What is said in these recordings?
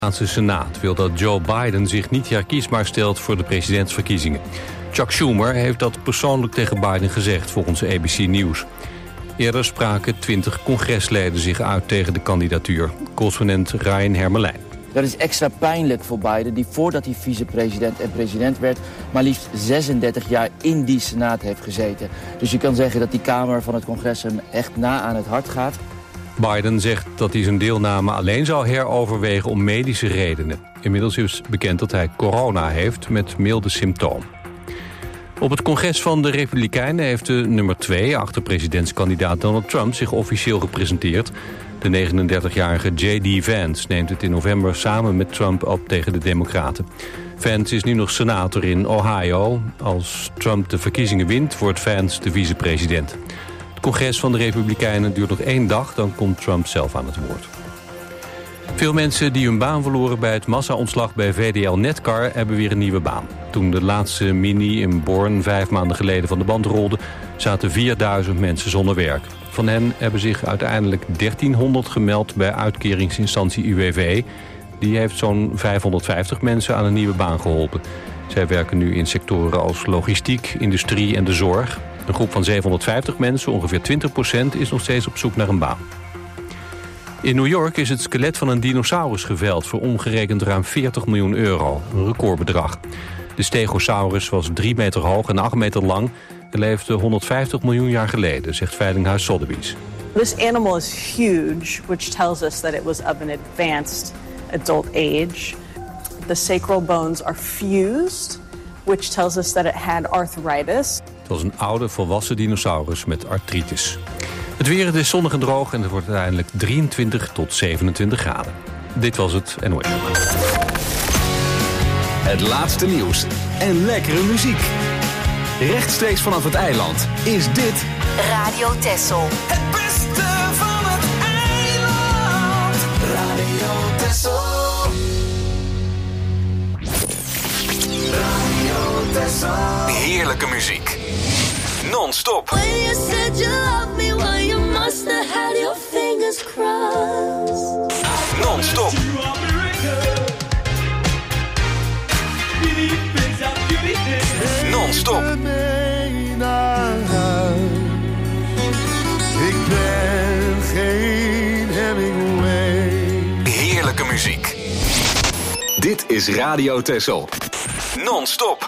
De Amerikaanse Senaat wil dat Joe Biden zich niet herkiesbaar stelt voor de presidentsverkiezingen. Chuck Schumer heeft dat persoonlijk tegen Biden gezegd, volgens ABC News. Eerder spraken 20 congresleden zich uit tegen de kandidatuur. Correspondent Ryan Hermelijn. Dat is extra pijnlijk voor Biden, die voordat hij vicepresident en president werd, maar liefst 36 jaar in die Senaat heeft gezeten. Dus je kan zeggen dat die Kamer van het Congres hem echt na aan het hart gaat. Biden zegt dat hij zijn deelname alleen zou heroverwegen om medische redenen. Inmiddels is bekend dat hij corona heeft met milde symptomen. Op het congres van de Republikeinen heeft de nummer 2... achter presidentskandidaat Donald Trump zich officieel gepresenteerd. De 39-jarige J.D. Vance neemt het in november samen met Trump op tegen de Democraten. Vance is nu nog senator in Ohio. Als Trump de verkiezingen wint, wordt Vance de vicepresident. Het congres van de Republikeinen duurt nog 1 dag, dan komt Trump zelf aan het woord. Veel mensen die hun baan verloren bij het massa-ontslag bij VDL Netcar hebben weer een nieuwe baan. Toen de laatste Mini in Born 5 maanden geleden van de band rolde, zaten 4000 mensen zonder werk. Van hen hebben zich uiteindelijk 1300 gemeld bij uitkeringsinstantie UWV. Die heeft zo'n 550 mensen aan een nieuwe baan geholpen. Zij werken nu in sectoren als logistiek, industrie en de zorg. Een groep van 750 mensen, ongeveer 20%, is nog steeds op zoek naar een baan. In New York is het skelet van een dinosaurus geveld voor omgerekend ruim 40 miljoen euro. Een recordbedrag. De Stegosaurus was 3 meter hoog en 8 meter lang en leefde 150 miljoen jaar geleden, zegt veilinghuis Sotheby's. This animal is huge, which tells us that it was of an advanced adult age. The sacral bones are fused, which tells us that it had arthritis. Het was een oude, volwassen dinosaurus met artritis. Het weer, het is zonnig en droog en het wordt uiteindelijk 23 tot 27 graden. Dit was het NOS. Het laatste nieuws en lekkere muziek. Rechtstreeks vanaf het eiland is dit Radio Texel. Het beste van het eiland. Radio Texel. Radio Texel. heerlijke muziek. Non-stop. When you said you love me, well you must have had your fingers crossed. Non-stop. Non-stop. Ik ben geen Hemingway. Heerlijke muziek. Dit is Radio Texel. Non-stop.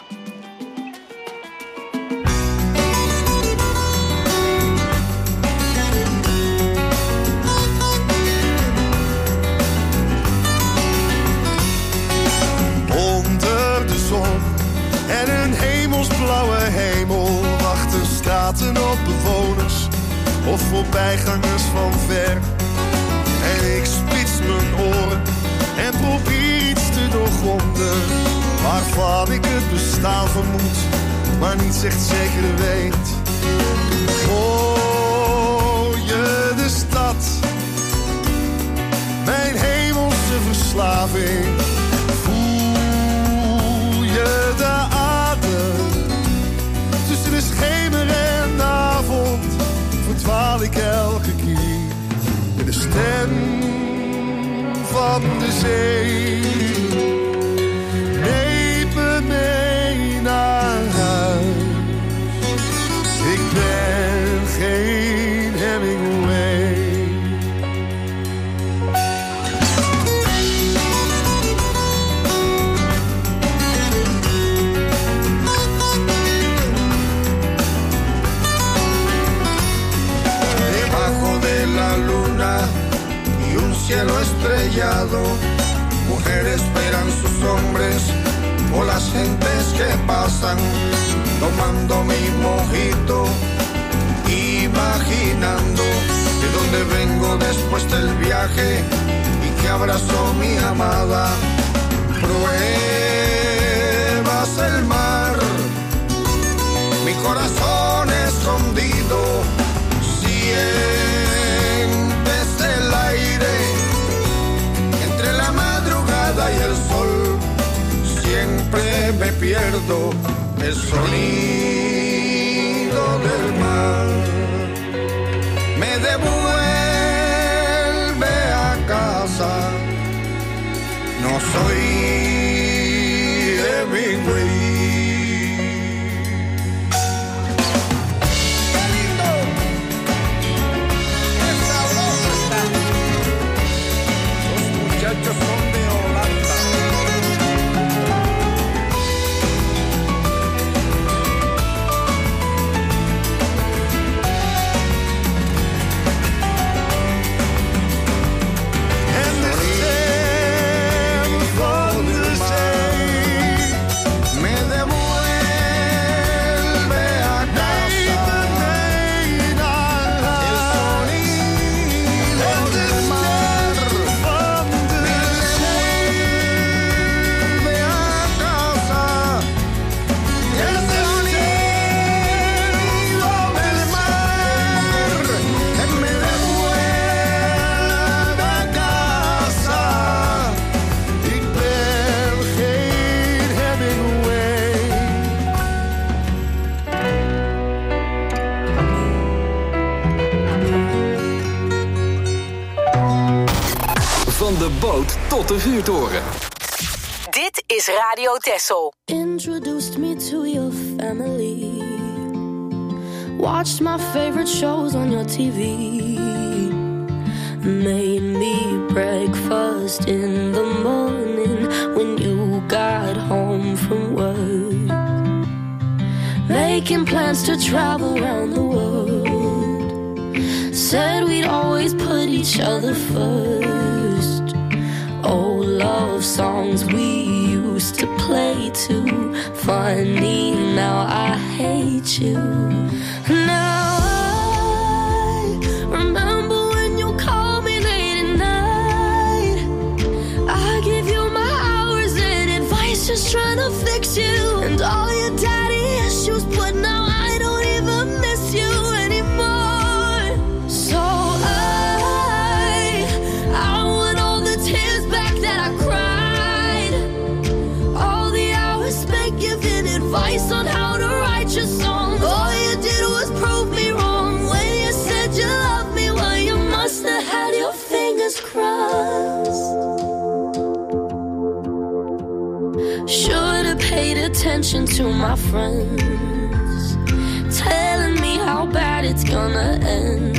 Onder de zon en een hemelsblauwe hemel wachten straten op bewoners of voorbijgangers van ver. En ik spits mijn oren en probeer iets te doorgronden waarvan ik het bestaan vermoed, maar niet echt zeker weet. Hoor je de stad, mijn hemelse verslaving? Voel je de adem tussen de schemer en de avond? Verdwaal ik elke keer in de stem van de zee. Neem me mee naar huis. Ik ben geen Hemingway. Debajo de la luna y un cielo estrellado, mujeres esperan sus hombres o las gentes que pasan, tomando mi mojito, imaginando de dónde vengo después del viaje y que abrazo mi amada. Pruebas el mar, mi corazón escondido, sientes el aire entre la madrugada y el sol. Siempre me pierdo el sonido del mar. Me devuelve a casa. No no soy Hemingway. ¡Qué lindo! ¡Qué sabroso está! Los muchachos son de Holanda. Van de boot tot de vuurtoren. Dit is Radio Texel. Introduced me to your family. Watched my favorite shows on your TV. Made me breakfast in the morning when you got home from work. Making plans to travel around the world. Said we'd always put each other first. Old love songs we used to play too. Funny, now I hate you. Now I remember when you called me late at night. I give you my hours and advice, just trying to fix you. And all your daddy issues, but now I don't even miss you anymore. So I want all the tears back that I cried. All the hours spent giving advice on how to write your songs. All you did was prove me wrong when you said you loved me. Well, you must have had your fingers crossed. Should have paid attention to my friends, telling me how bad it's gonna end.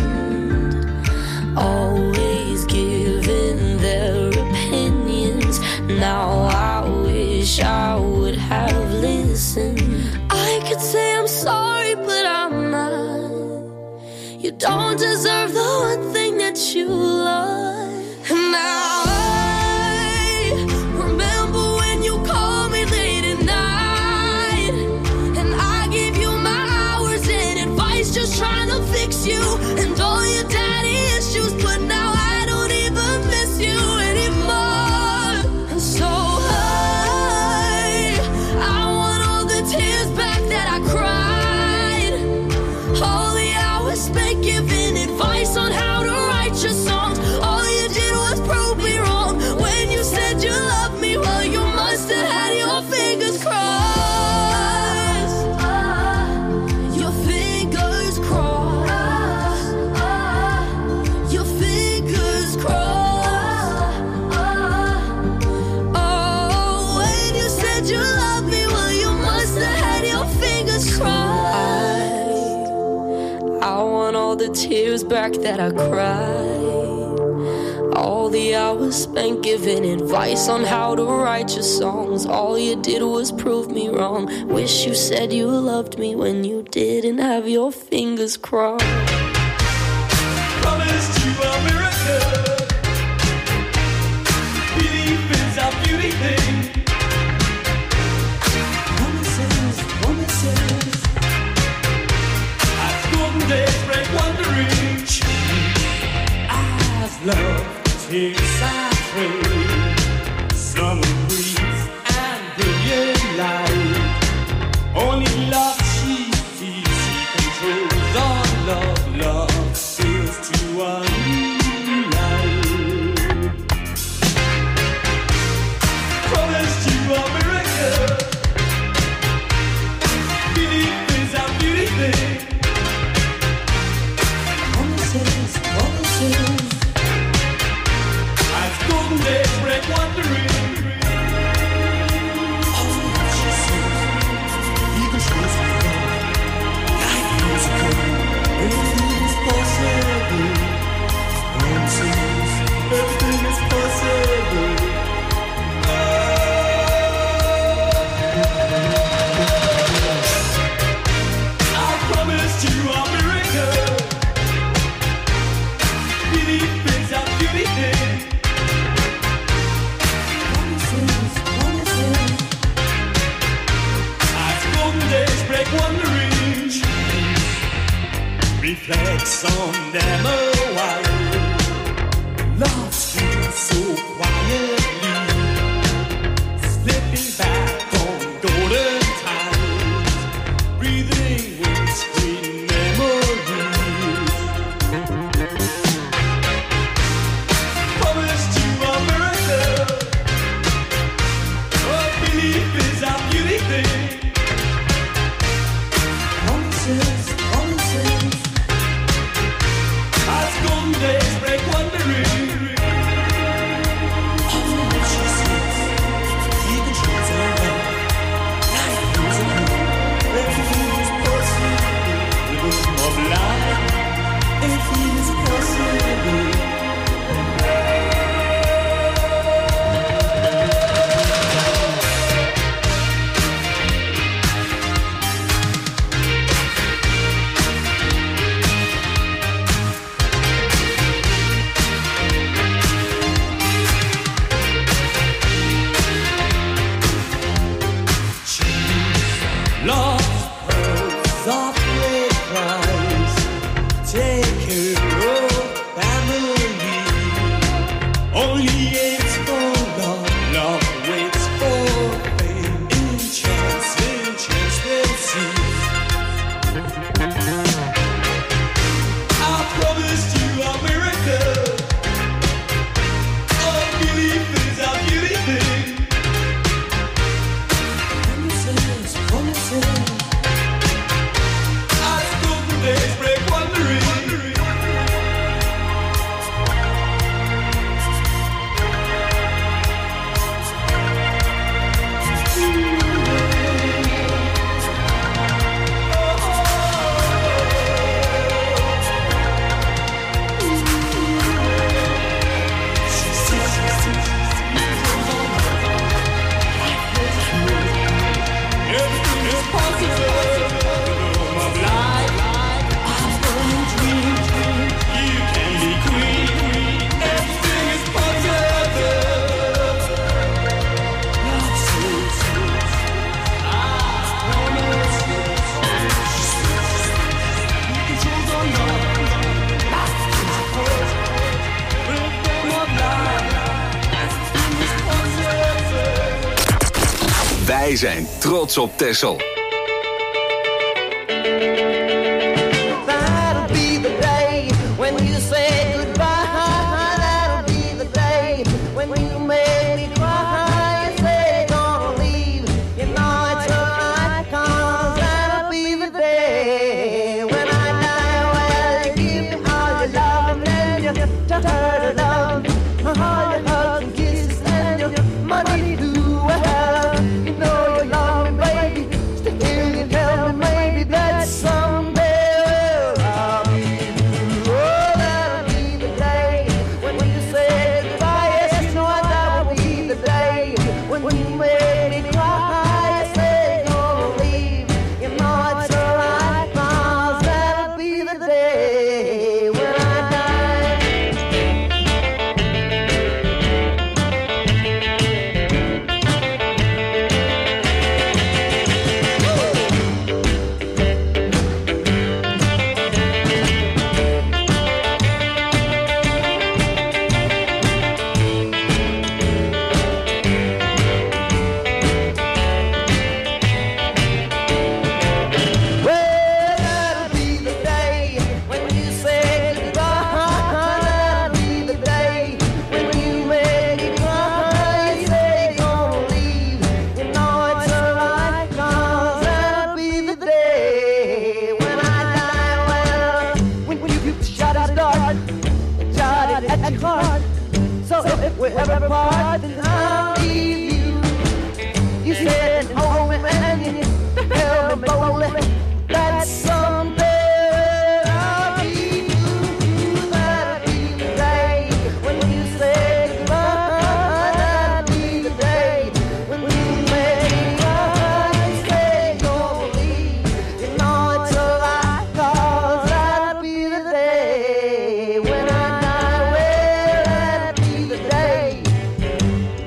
Always giving their opinions. Now I wish I would have listened. I could say I'm sorry, but I'm not. You don't deserve the one thing that you love. And now I remember when you called me late at night, and I gave you my hours and advice, just trying to fix you. And all your daddy issues, but now I don't even miss you anymore. And so I want all the tears back that I cried. All the hours spent giving advice on how to write your songs. All you did was prove me wrong when you said you loved me. Well, you must have had your fingers crossed. Your fingers crossed. Your fingers crossed. Oh, when you said you loved me, well, you must have had your fingers crossed. I want all the tears back that I cried. All the hours spent giving advice on how to write your songs. All you did was prove me wrong. Wish you said you loved me when you didn't have your fingers crossed. Promised you a miracle. Belief is a beauty thing. Promises, promises. As golden days break wandering. As love takes our train. Summer breeze and brilliant light. Only love she sees, she controls all love. Love sails to a new life. on them a while. Love streams so quietly, slipping back on golden times, breathing in sweet memories. Promised you a miracle, a belief is a beauty thing. Promises, promises, as golden days break wondering. Wij zijn trots op Texel. That'll be the day when you say goodbye. That'll be the day when you make me cry. You say gonna leave, you know it's alright, 'cause that'll be the day when I die. Well, you give me all your love and then you taught her to love, all your hugs and kisses and your money too. Well, you know you love me, baby. Still you tell me maybe that someday I'll be through. Oh, that'll be the day when you say goodbye. Yes, you know that will be the day when you make me cry. You say gonna leave, you know it's alright, 'cause that'll be the day when I die. Well, that'll be the day when you say goodbye. That'll be the day when you make me cry. You say gonna leave, you know it's alright, 'cause that'll be the day when I die. Well, when you shot it start, shot it at your heart. So if we ever part, then I'll leave you. You said hold me and you held me boldly. That someday I'll be through. That'll be the day when you say goodbye. That'll be the day when you make me cry. You say gonna leave, you know it's alright, 'cause that'll be the day when I die. Well, that'll be the day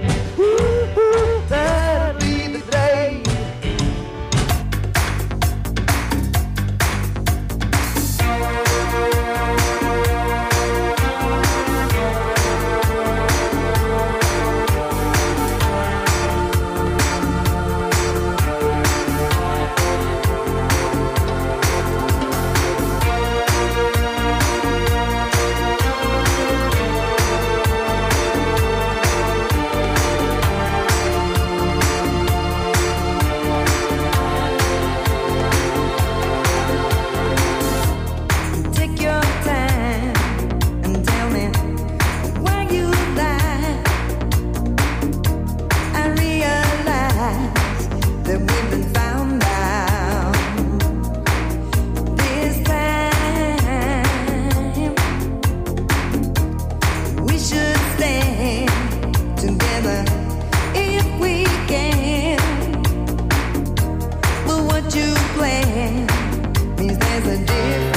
that we've been found out. This time we should stand together if we can. But what you plan means there's a difference.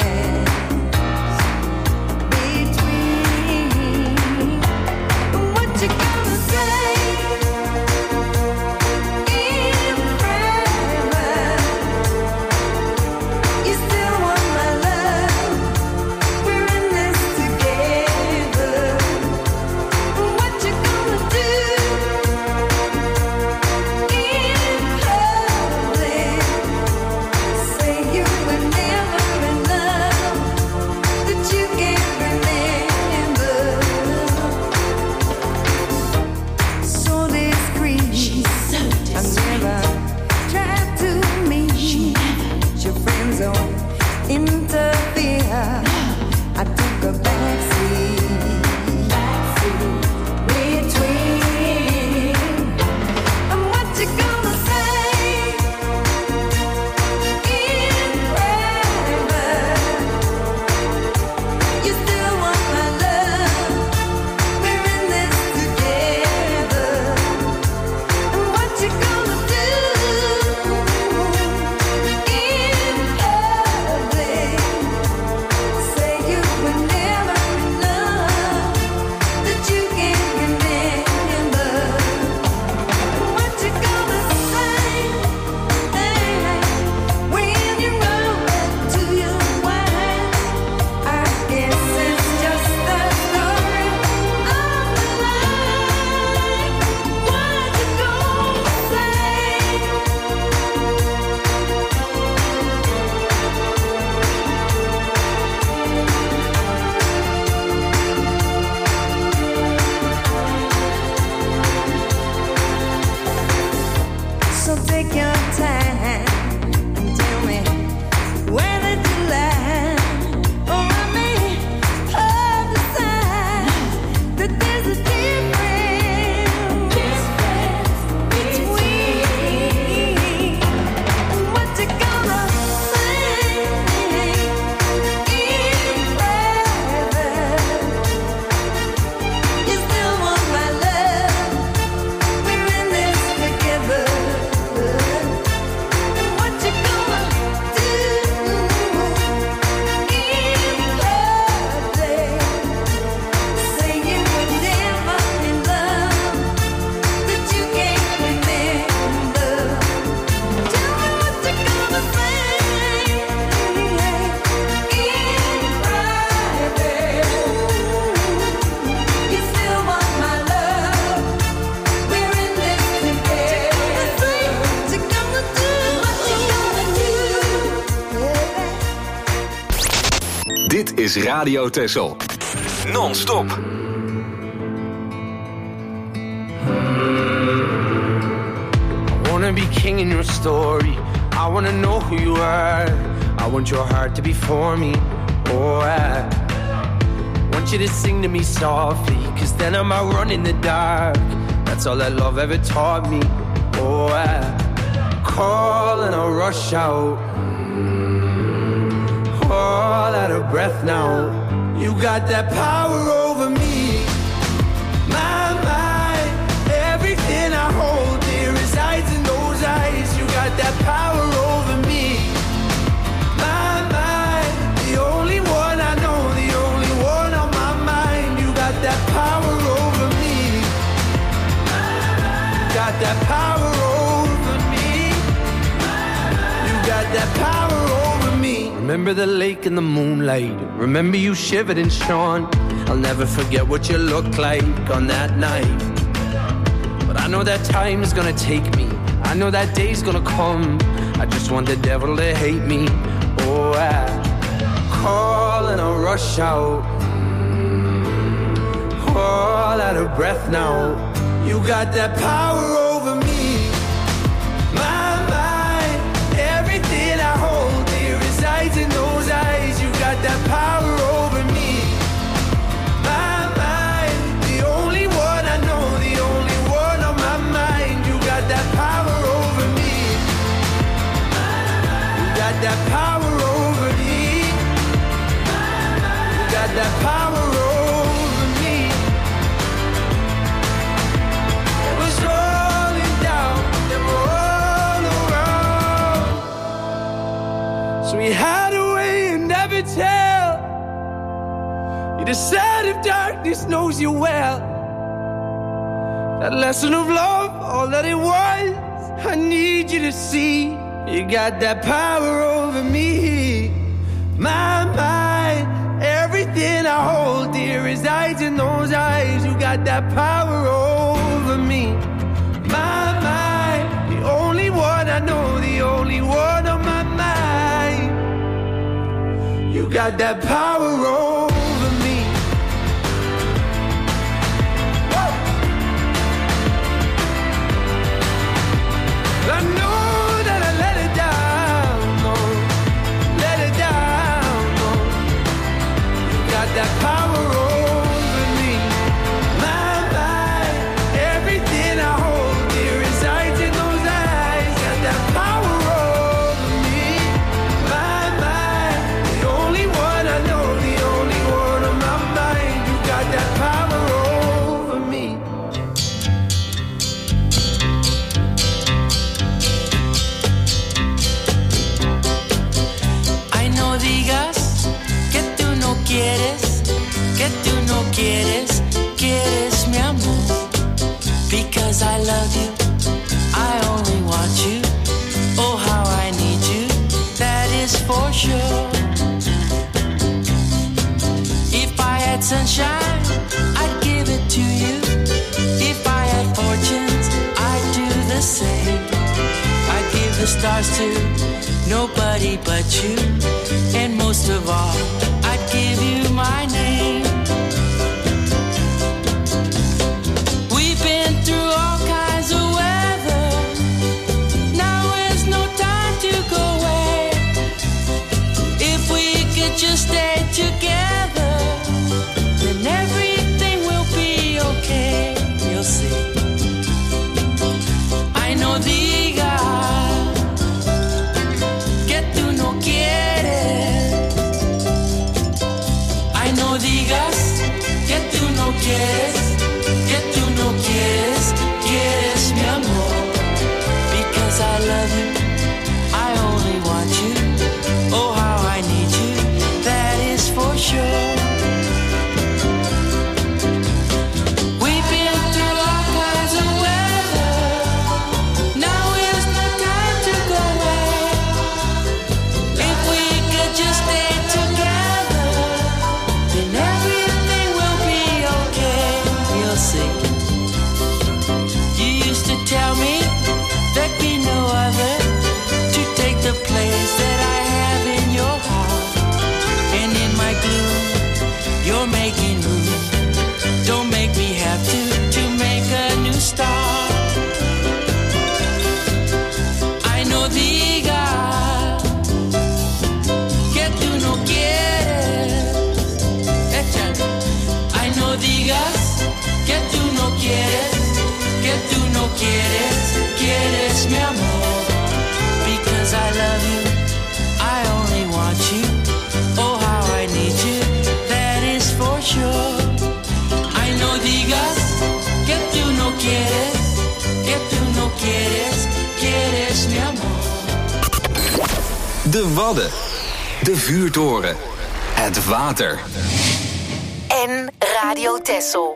Dit is Radio Texel. Non-stop. I wanna be king in your story. I wanna know who you are. I want your heart to be for me. Oh, I want you to sing to me softly, 'cause then I might run in the dark. That's all that love ever taught me. Oh, I call and I'll rush out. All out of breath now. You got that power over me. My mind, everything I hold dear resides in those eyes. You got that power over me. My mind, the only one I know, the only one on my mind. You got that power over me. You got that power over me. You got that power over me. Remember the lake in the moonlight. Remember you shivered and shone. I'll never forget what you looked like on that night. But I know that time is gonna take me. I know that day's gonna come. I just want the devil to hate me. Oh, I call and I'll rush out. All out of breath now. You got that power over me. My mind, everything I hold dear resides in those eyes. You got that power over me. My mind, the only one I know, the only one on my mind. You got that power over me. the side of darkness knows you well. That lesson of love, all that it was, I need you to see. You got that power over me. My mind, everything I hold dear resides in those eyes. You got that power over me. My mind, the only one I know, the only one on my mind. You got that power over me. Woo! I know that I let it down, no, let it down, no. You got that power over me. My mind, everything I hold dear resides in those eyes. Got that power over me. My mind, the only one I know, the only one on my mind. You got that power over me. Ay, no digas que tú no quieres, que tú no quieres, quieres mi amor. Because I love you, I only want you. Oh, how I need you, that is for sure. If I had sunshine, I'd give it to you. If I had fortunes, I'd do the same. I'd give the stars to nobody but you. And most of all, I'd give you my name. We've been through all kinds of weather. Now is no time to go away. If we could just stay together, then everything will be okay. You'll see. Ay, no digas que tú no quieres. Ay, no digas que tú no quieres, que tú no quieres, quieres mi amor. Because I love you, I only want you. Oh, how I need you, that is for sure. We've been through all kinds of weather. Now is the time to go away. If we could just stay together, then everything will be okay. You'll see. You used to tell me there'd be no other to take the place that I have in your heart. And in my gloom, you're making room. Don't make me have to make a new start. Ay, no digas que tú no quieres. Échale. Ay, no digas que tú no quieres, que tú no quieres, quieres mi amor. Because I love you, I only want you. Oh, how I need you, that is for sure. Ay, no digas que tú no quieres, que tú no quieres, quieres mi amor. De Wadden. De vuurtoren. Het water. En Radio Texel.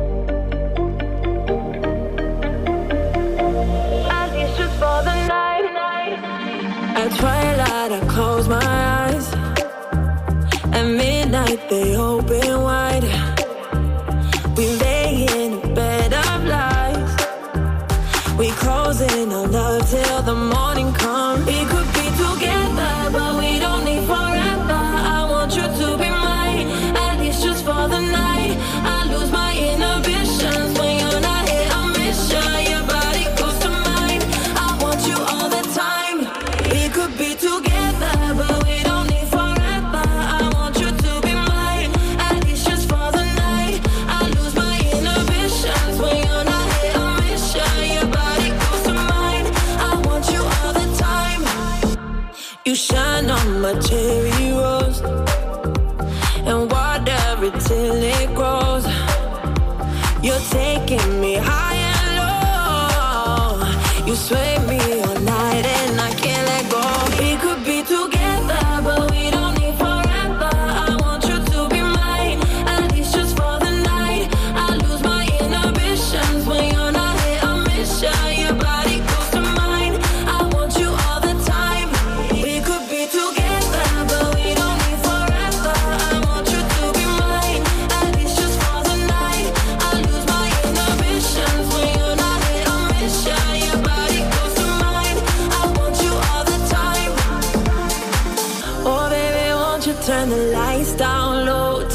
At twilight, I close my eyes. At midnight, they open wide. We lay in a bed of lies. We closing our love till the morning comes. We could be together, but we don't need forever. I want you to be mine, at least just for the night. I lose my inhibitions when you're not here. I miss you, your body close to mine. I want you all the time. We could be together, but we don't need forever. I want you to be mine, at least just for the night. I lose my inhibitions when you're not here. I miss you, your body close to mine. I want you all the time. You shine on my cherry rose and water it till it grows. You're taking me high and low. You sway me all night and I can't let go. We could be together, but we don't need forever. I want you to be mine, at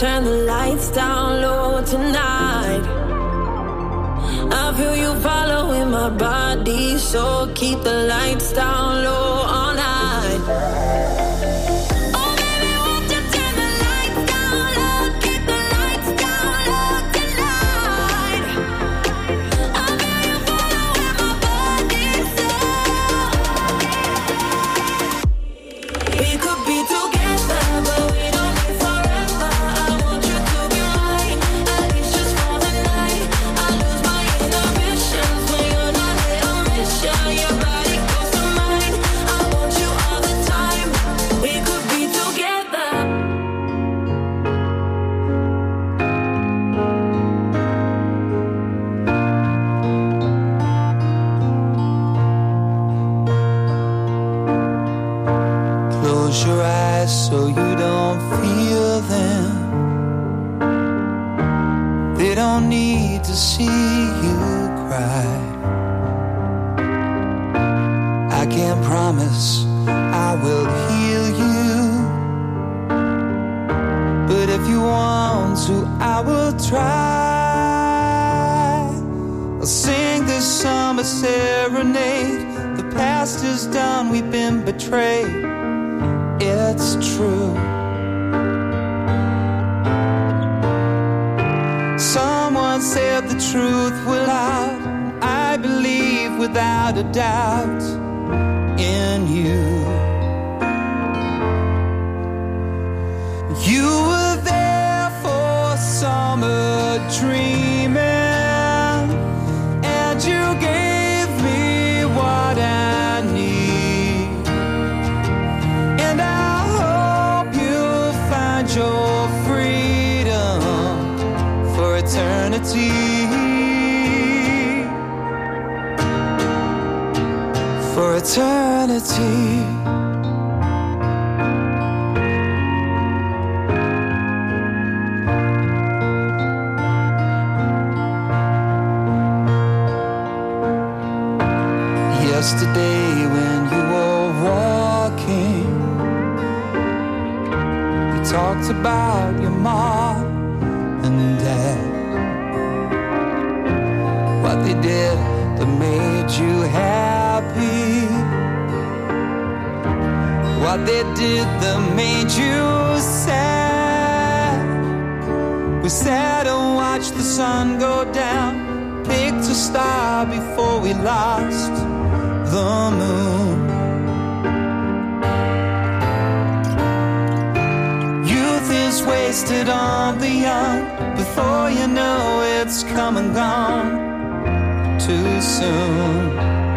turn the lights down low tonight. I feel you following my body, so keep the lights down low all night. So you don't feel them. They don't need to see you cry. I can't promise I will heal you, but if you want to, I will try. I'll sing this summer serenade. The past is done, we've been betrayed. It's true. Someone said the truth will out. I believe without a doubt in you. You were there for summer dreaming, and you gave me what I need. Your freedom for eternity, for eternity. Yesterday when you were walking, talked about your mom and dad, what they did that made you happy, what they did that made you sad. We sat and watched the sun go down, picked a star before we lost the moon. Wasted on the young, before you know it's come and gone too soon.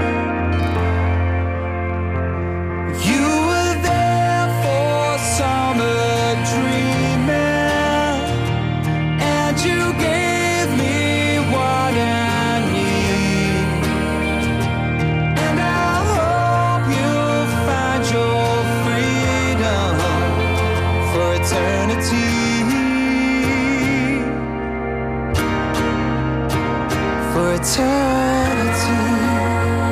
You were there for summer dreaming, and you gave me what I need, and I hope you'll find your freedom for eternity. For eternity.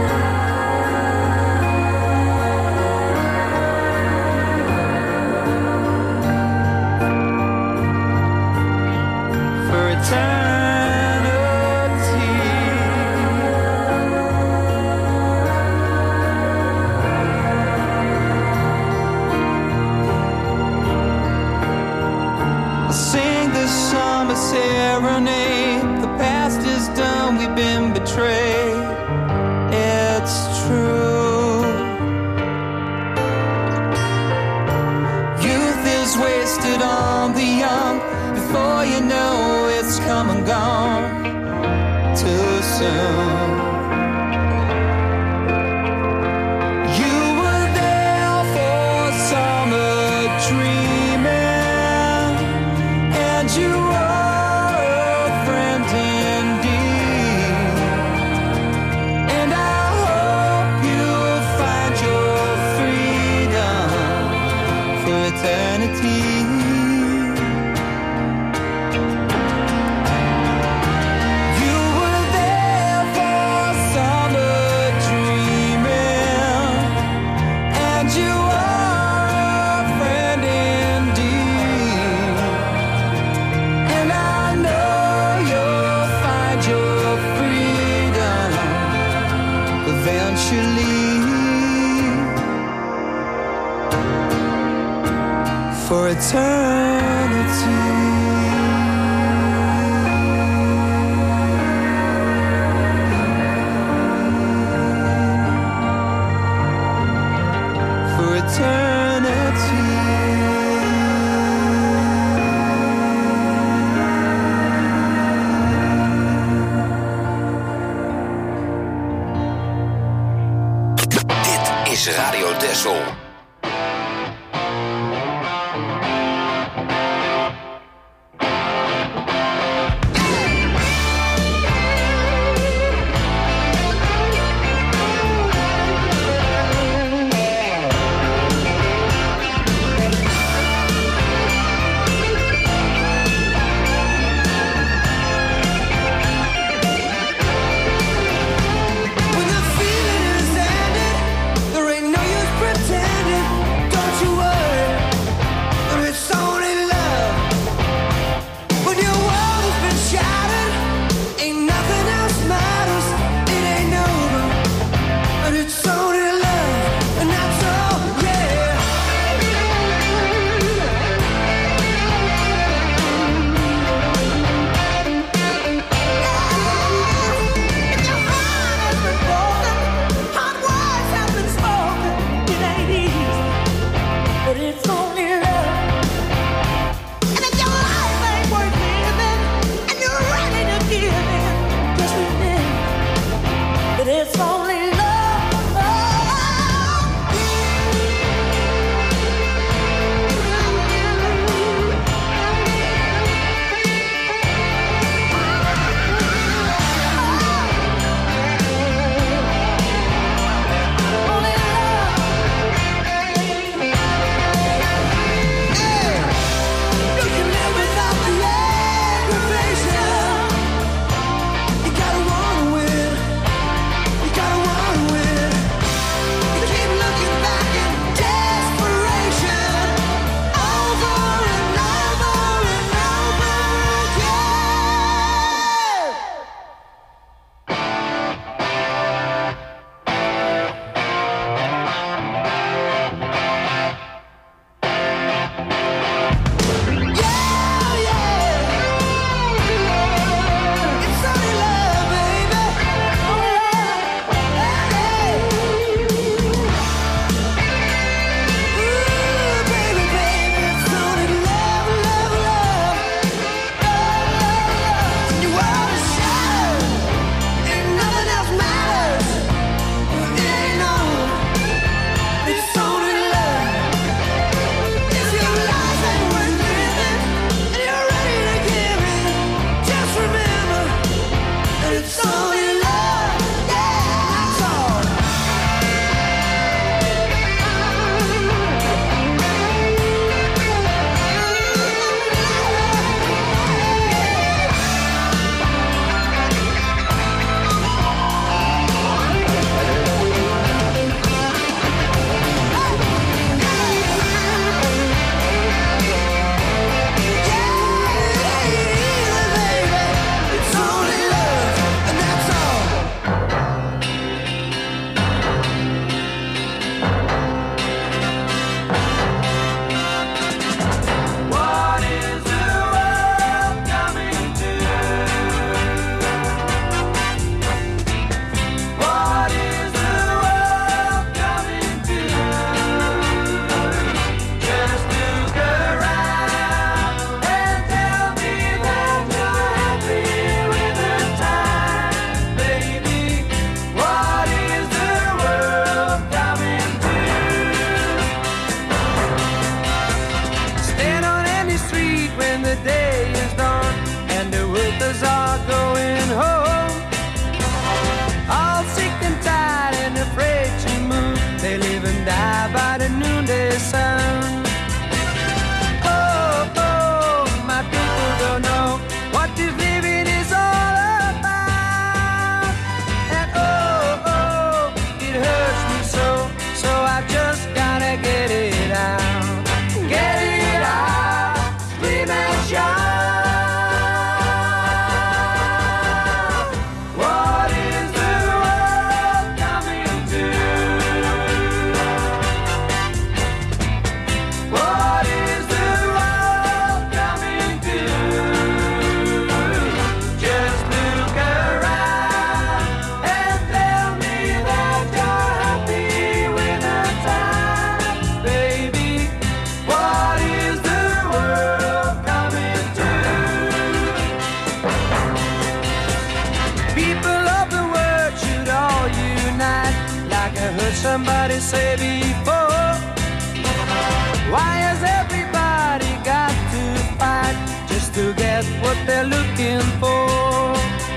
leave for eternity. Dit is Radio Texel. What is the world coming to? heard somebody say before. Why has everybody got to fight just to get what they're looking for?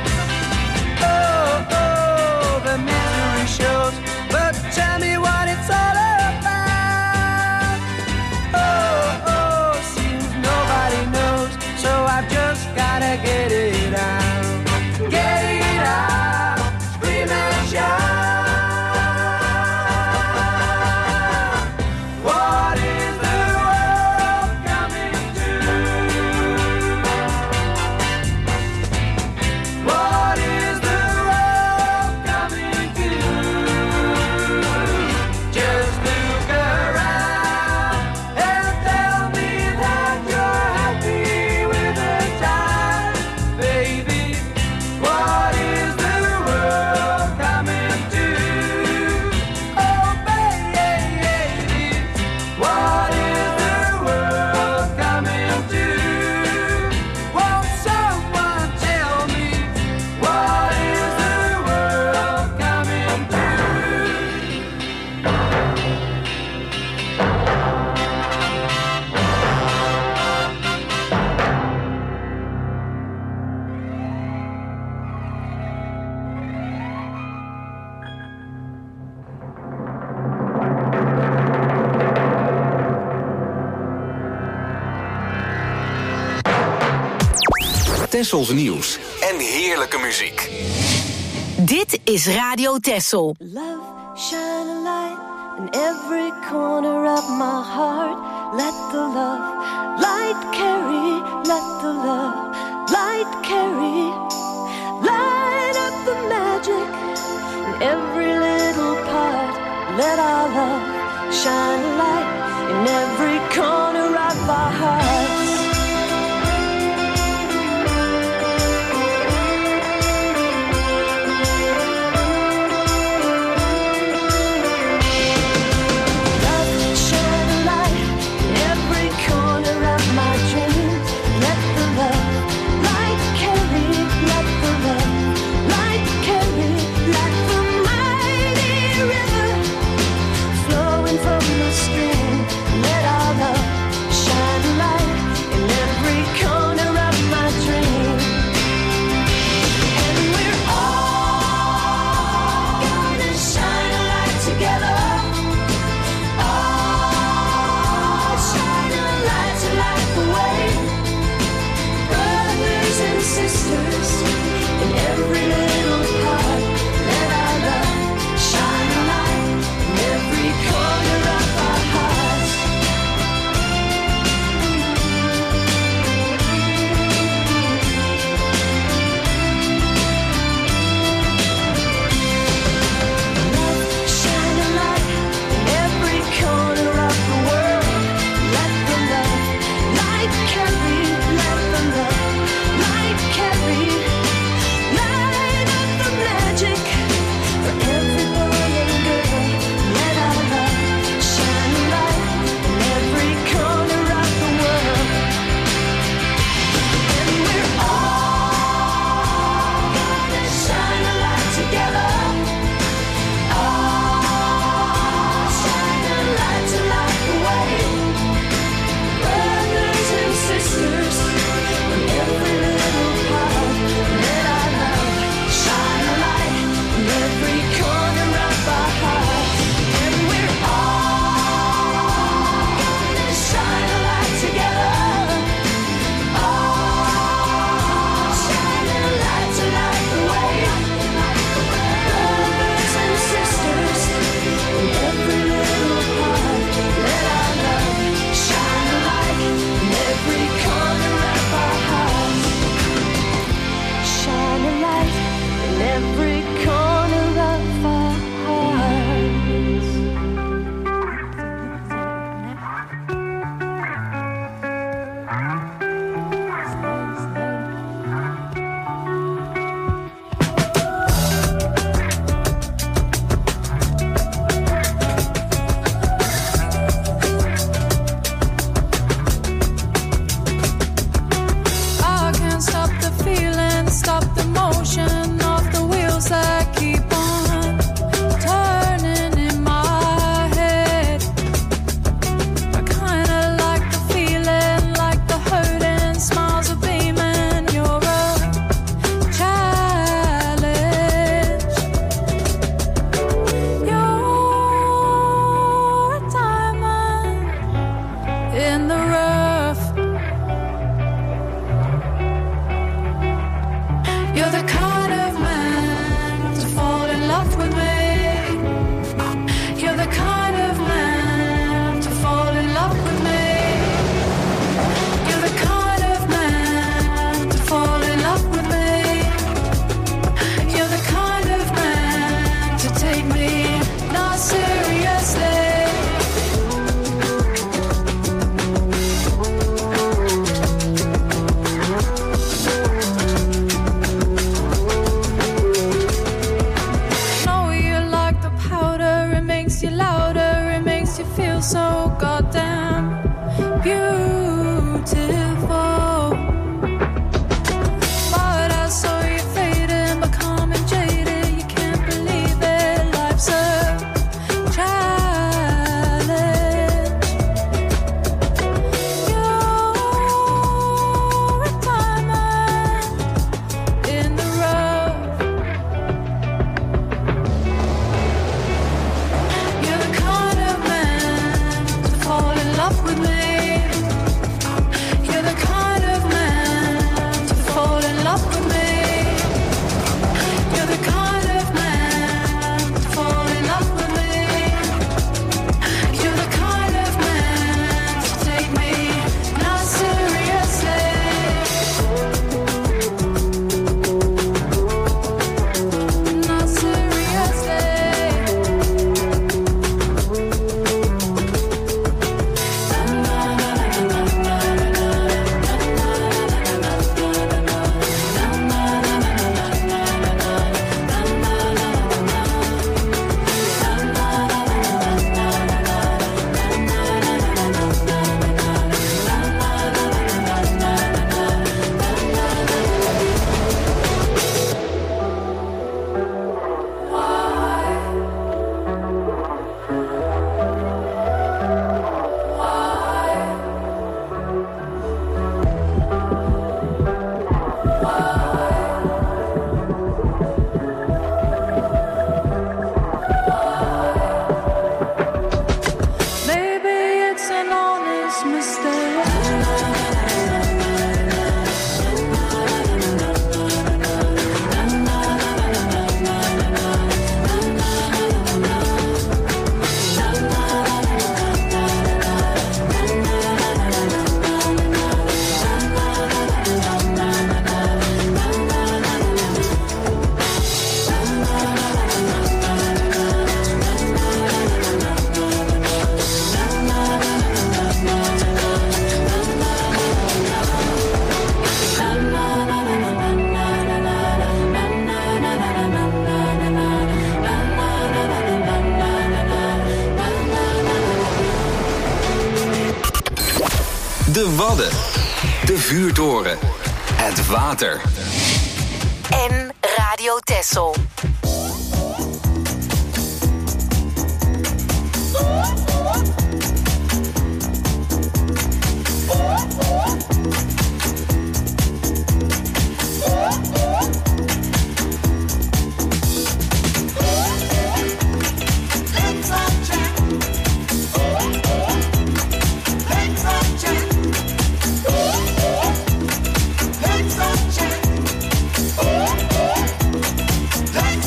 Oh, oh, the misery shows, but tell me what it's all about. Oh, oh, seems nobody knows, so I've just gotta get it out. Get it out, scream and shout. What is the world coming to? What is the world coming to? Just look around and tell me that you're happy with the time, baby. What is the world coming to? Oh, baby, what is the world coming to? Won't someone tell me what is the world coming to? Tessels nieuws en heerlijke muziek. Dit is Radio Tessel. Love, shine a light in every corner of my heart. Let the love light carry, let the love light carry. Light up the magic in every little part. Let our love shine a light in every corner of our hearts. From the stream, let our love shine light. take me not seriously. Know you like the powder, it makes you louder, it makes you feel so goddamn beautiful. But I saw you fading, becoming jaded. You can't believe it, life's a challenge. You're a diamond in the rough. You're the kind of man to fall in love with me. You're the kind of man to fall in love with me. You're the kind of man to fall in love with me. You're the kind of man to take me not seriously. Not seriously. Maybe it's an honest mistake. De Wadden. De vuurtoren. Het water. En Radio Texel. Let's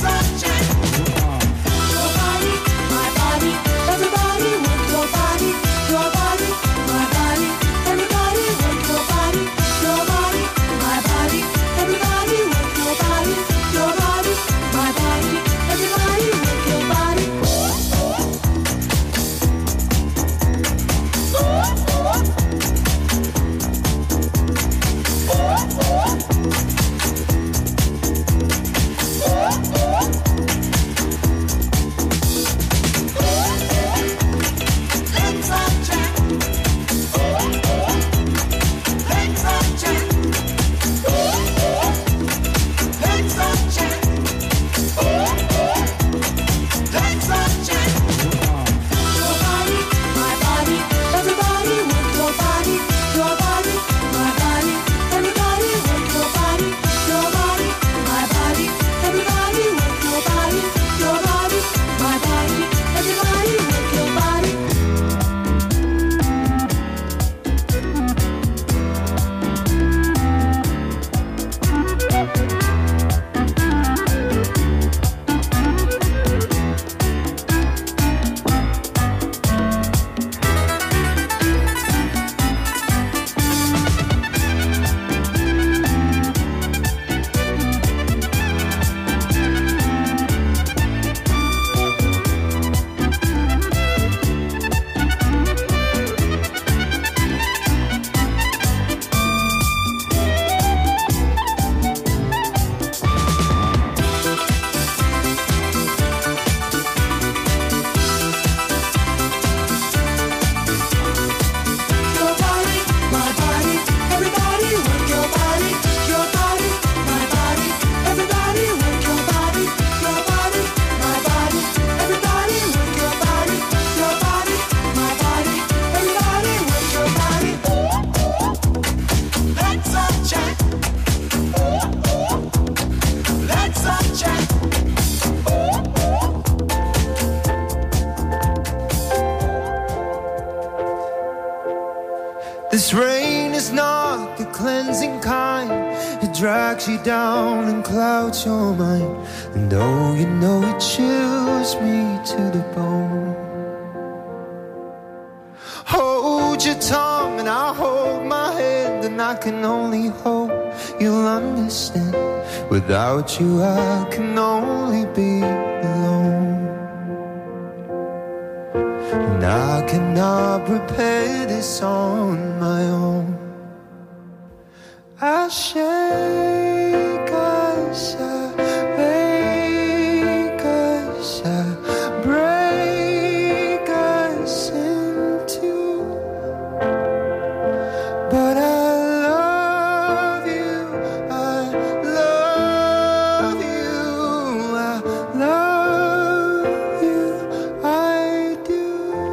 This rain is not the cleansing kind. It drags you down and clouds your mind. And oh, you know it chills me to the bone. Hold your tongue and I'll hold my hand, and I can only hope you'll understand. Without you I can only be alone. And I cannot prepare this on my own. I shake, I sigh, ache, I sigh, break us in two. But I love you, I love you, I love you, I do.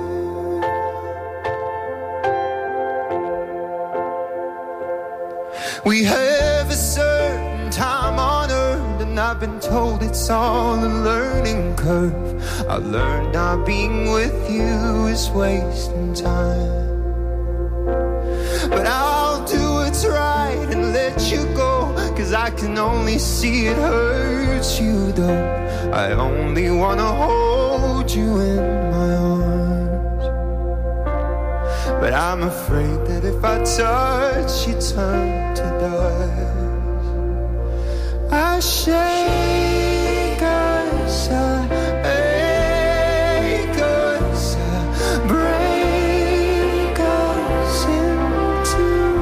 We have a certain time on earth, and I've been told it's all a learning curve. I learned not being with you is wasting time. But I'll do what's right and let you go, 'cause I can only see it hurts you though. I only wanna hold you in my arms. But I'm afraid that if I touch you turn to dust. I shake, I sigh, ache, I sigh, break us in two.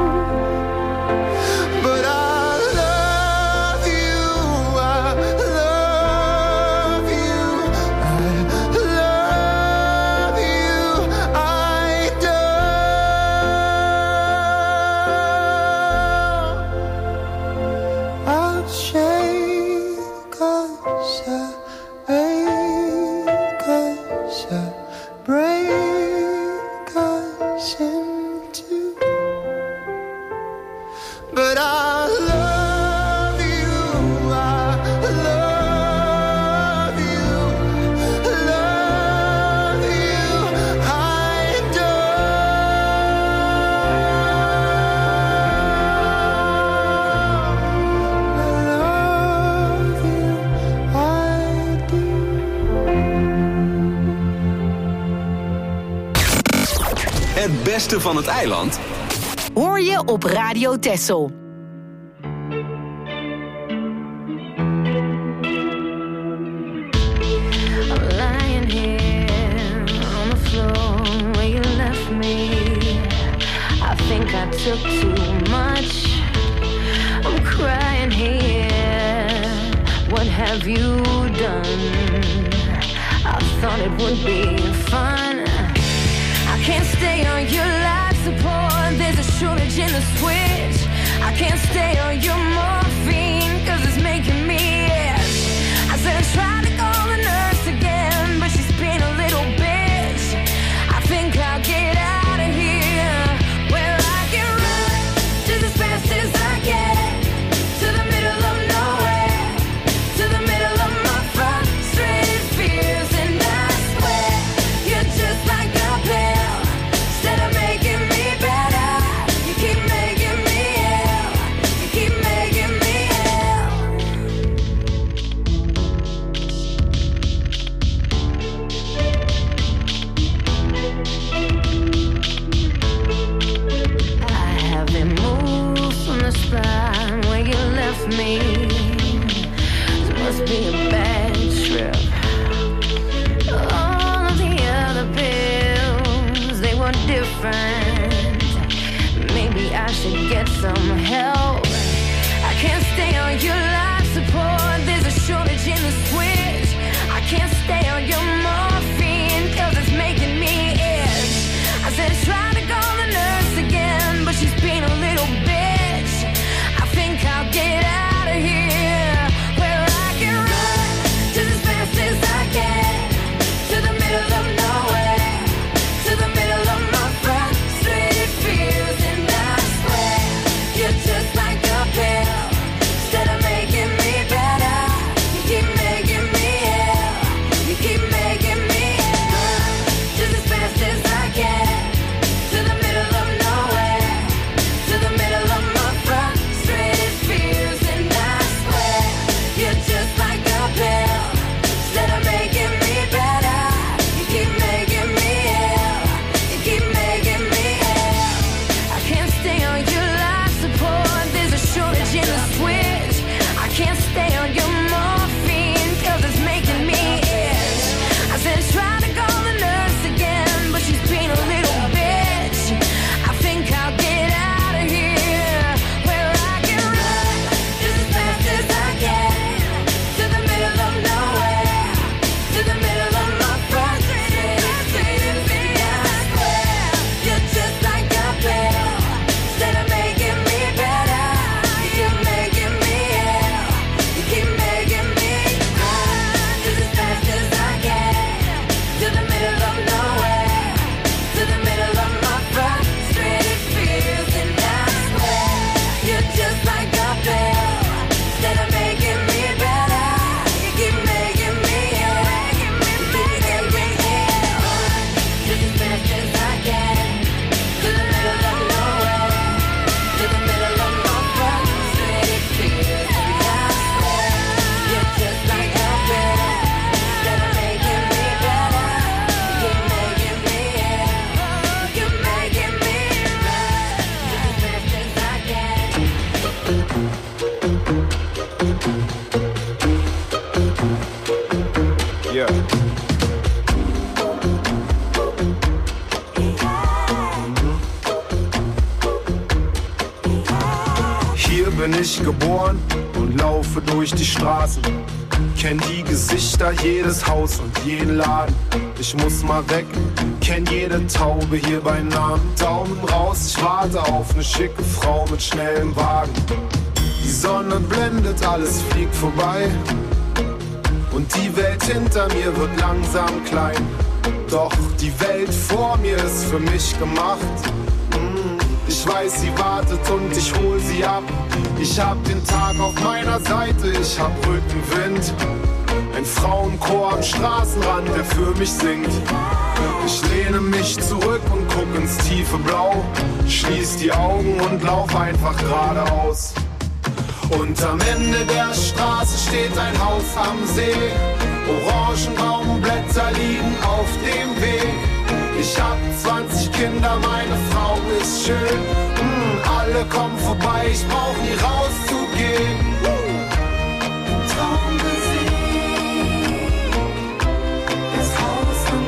But I love you, I love you, I love you, I do. I'll shake us, ache us, break us in two. But I love you, I love you, I do. Het beste van het eiland Hoor je op Radio Texel. I'm lying here on the floor where you left me. I think I took too much. I'm crying here. What have you done? I thought it would be fun. I can't stay on your life support. There's a shortage in the switch. I can't stay on your morphine, 'cause it's making me itch. I said I tried to call the nurse again, but she's been a little bitch. I think I'll get out of here, where I can run just as fast as I can, to the middle of nowhere, to the middle of my frustrated fears. And I swear you're just like a pill. Instead of making me better, you keep making me ill. You keep making me ill. I haven't moved from the spot where you left me. This must be a bad trip. All of the other pills, they were different. Maybe I should get some help. I can't stay on your life support. There's a shortage in the switch. I can't stay on your morphine, 'cause it's making me itch. I said try to call the nurse again, but she's been a little bitch. I think I'll get out of here, where I can run just as fast as I can, to the middle of nowhere, to the middle of my frustrated fears. And I swear you're just like a pill. Instead of making me better, you keep making me ill. You keep making bin ich geboren und laufe durch die Straßen. Kenn die Gesichter, jedes Haus und jeden Laden. Ich muss mal weg, kenn jede Taube hier bei Namen. Daumen raus, ich warte auf ne schicke Frau mit schnellem Wagen. Die Sonne blendet, alles fliegt vorbei. Und die Welt hinter mir wird langsam klein. Doch die Welt vor mir ist für mich gemacht. Ich weiß, sie wartet und ich hol sie ab. Ich hab den Tag auf meiner Seite, ich hab Rückenwind. Ein Frauenchor am Straßenrand, der für mich singt. Ich lehne mich zurück und guck ins tiefe Blau. Schließ die Augen und lauf einfach geradeaus. Und am Ende der Straße steht ein Haus am See. Orangenbaumblätter liegen auf dem Weg. Ich hab 20 Kinder, meine Frau ist schön. Alle kommen vorbei, ich brauch nie rauszugehen. Traummusik, das Haus am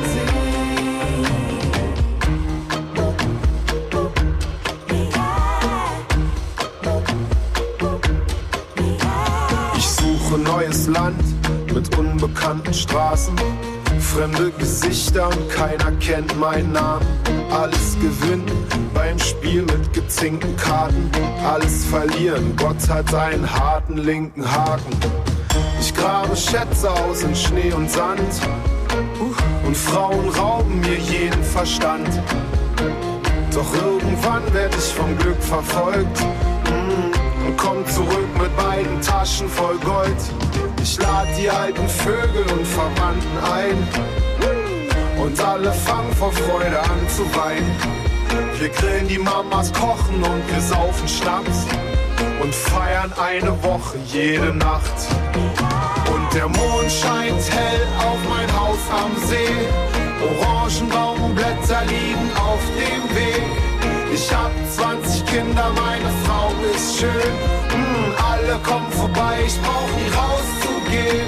See. Ich suche neues Land mit unbekannten Straßen. Fremde Gesichter und keiner kennt meinen Namen. Alles gewinnen beim Spiel mit gezinkten Karten. Alles verlieren, Gott hat einen harten linken Haken. Ich grabe Schätze aus in Schnee und Sand. Und Frauen rauben mir jeden Verstand. Doch irgendwann werd ich vom Glück verfolgt. Und komm zurück mit beiden Taschen voll Gold. Ich lad die alten Vögel und Verwandten ein. Und alle fangen vor Freude an zu weinen. Wir grillen, die Mamas kochen und wir saufen Schnaps. Und feiern eine Woche jede Nacht. Und der Mond scheint hell auf mein Haus am See. Orangenbaumblätter liegen auf dem Weg. Ich hab 20 Kinder, meine Frau ist schön. Alle kommen vorbei, ich brauch nie rauszugehen.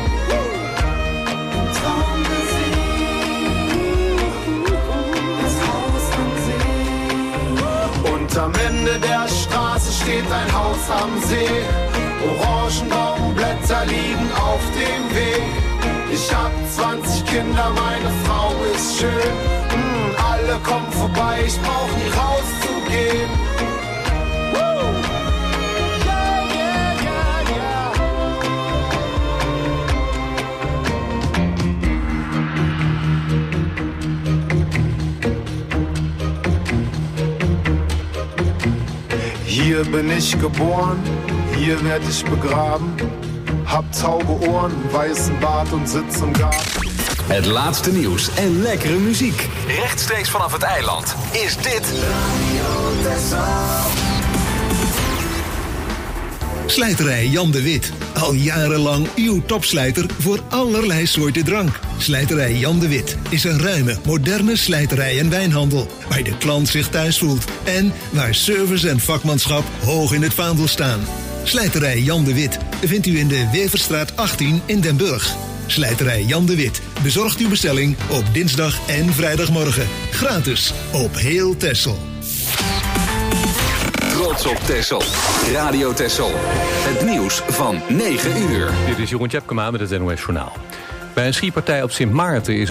Traummusik, das Haus am See. Und am Ende der Straße steht ein Haus am See. Orangenbaumblätter liegen auf dem Weg. Ich hab 20 Kinder, meine Frau ist schön. Alle kommen vorbei, ich brauch nie rauszugehen. Hier bin ich geboren, hier werd ich begraben. Hab taube Ohren, weißen Bart und sitz im Garten. Het laatste nieuws en lekkere muziek. Rechtstreeks vanaf het eiland is dit Slijterij Jan de Wit. Al jarenlang uw topslijter voor allerlei soorten drank. Slijterij Jan de Wit is een ruime, moderne slijterij en wijnhandel. Waar de klant zich thuis voelt. En waar service en vakmanschap hoog in het vaandel staan. Slijterij Jan de Wit vindt u in de Weverstraat 18 in Den Burg. Slijterij Jan de Wit bezorgt uw bestelling op dinsdag en vrijdagmorgen. Gratis op heel Texel. Trots op Texel. Radio Texel. Het nieuws van 9 uur. Dit is Jeroen Tjepkema met het NOS Journaal. Bij een schietpartij op Sint Maarten is